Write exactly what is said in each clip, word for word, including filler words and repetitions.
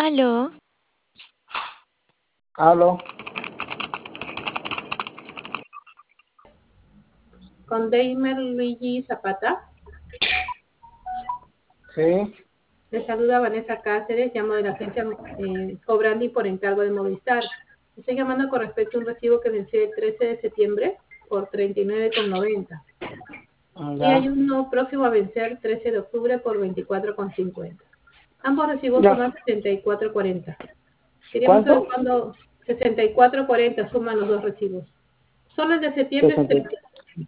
Aló, Hablo. Con Deimer Luigi Zapata. Sí. Les saluda Vanessa Cáceres, llamo de la agencia eh, Cobrandi por encargo de Movistar. Estoy llamando con respecto a un recibo que venció el trece de septiembre por treinta y nueve con noventa. Y hay Ya. uno próximo a vencer trece de octubre por veinticuatro con cincuenta. Ambos recibos Ya. suman sesenta y cuatro cuarenta. Queríamos saber ¿Cuánto? cuándo sesenta y cuatro cuarenta suman los dos recibos. Solo el de septiembre es sesenta.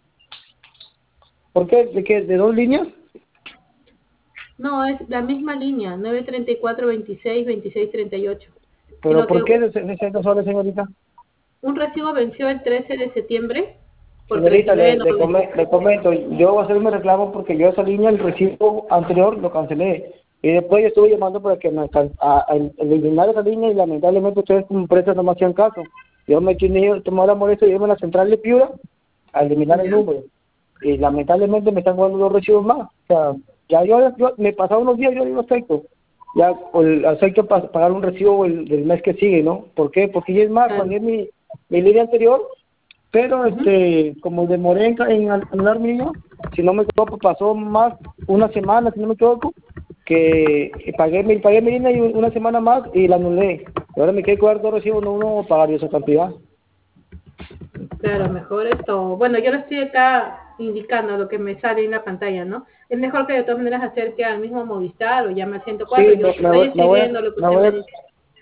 ¿Por qué? ¿De qué? ¿De dos líneas? no, es la misma línea, nueve treinta y cuatro veintiséis veintiséis treinta y ocho. ¿Pero Sino que por qué de sesenta soles, señorita? un recibo venció el trece de septiembre por Señorita, le, le, treinta y nueve noventa. come- le comento, yo voy a hacer un reclamo porque yo esa línea, el recibo anterior, lo cancelé. Y después yo estuve llamando para que me can- a, a eliminar esa línea y lamentablemente ustedes como empresa no me hacían caso. Yo me he tomado la molestia de irme a la central de Piura a eliminar el ¿Ya? número. Y lamentablemente me están dando dos recibos más. O sea, ya yo, yo me pasaron unos días, yo digo acepto. Ya el, acepto pa- pagar un recibo el, del mes que sigue, ¿no? ¿Por qué? Porque ya es más, Claro. pagué mi, mi línea anterior, pero Ujú. este como demoré en, ca- en anular mi línea, si no me equivoco, pasó más una semana, si no me equivoco, que pagué mi, pagué mi línea y una semana más y la anulé. Y ahora me quedé con dos recibos, no uno pagar esa cantidad. Claro, mejor esto. Bueno, yo lo estoy acá indicando lo que me sale en la pantalla, ¿no? Es mejor que de todas maneras acerque al mismo Movistar o llame al ciento cuatro. Sí, Yo me, me, estoy voy, me, voy a, escribiendo lo que me, usted voy me a, dice.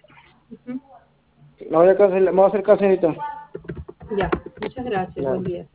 Ujú. me voy a cancelar- me voy a hacer caso ahorita. Ya, muchas gracias. Ya. Buen día.